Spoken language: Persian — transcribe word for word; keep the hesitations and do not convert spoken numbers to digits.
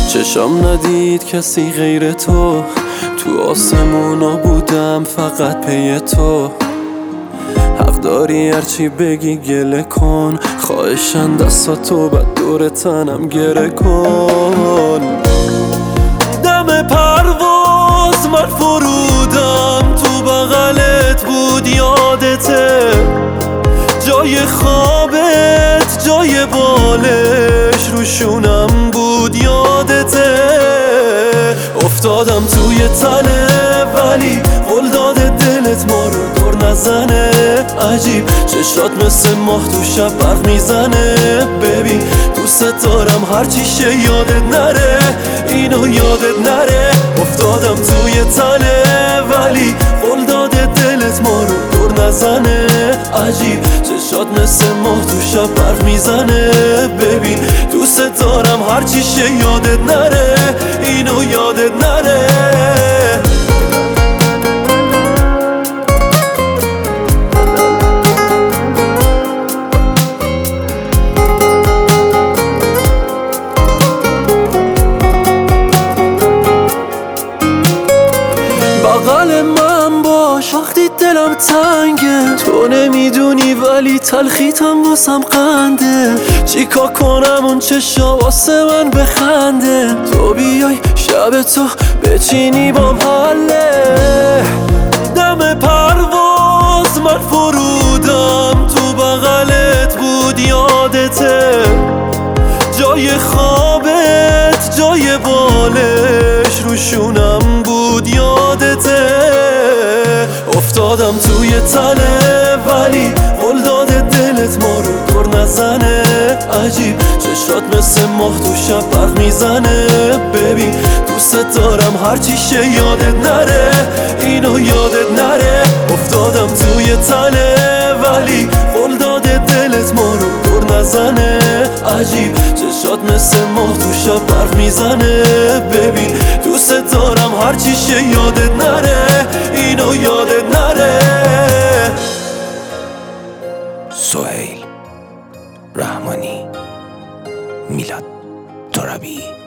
چشم ندید کسی غیر تو، تو آسمونا بودم فقط پی تو. حق داری هرچی بگی گله کن، خواهشن دستاتو بعد دور تنم گره کن. دم پرواز من فرودم، تو بغلت بود یادته، جای خوابت جای بالش روشونم بود یادته. افتادم توی تنه ولی قول داده دلت ما رو دور نزنه. عجیب چشات مثل ماه تو شب برق میزنه. ببین دوست دارم هرچی شه یادت نره، اینو یادت نره. افتادم توی تنه ولی قول داده دلت ما رو دور نزنه. عجیب چشات مثل ماه تو شب برق میزنه. ببین دوست دارم هرچی شه یادت نره، اینو یادت نره. بغل من باش وقتی دلم تنگه، تو نمیدونی ولی تلخیتم واسم قنده. چیکار کنم اون چشا واسه من بخنده، تو بیای شب تو بچینی بام حله. دم پرواز من فرودم، تو بغلت بود یادته، جای خوابت جای بالش روشونم بود یادته. افتادم توی تنه ولی قول داده دلت ما رو دور نزنه. عجیب چشات مثل ماه تو شب برق میزنه. ببین دوست دارم هرچی شه یادت نره، اینو یادت نره. افتادم توی تنه ولی قول داده دلت ما رو دور نزنه. عجیب چشات مثل ماه تو شب برق میزنه. ببین دوست دارم هرچی شه یادت نره، اینو یادت نره. سهیل رحمانی، میلاد ترابی.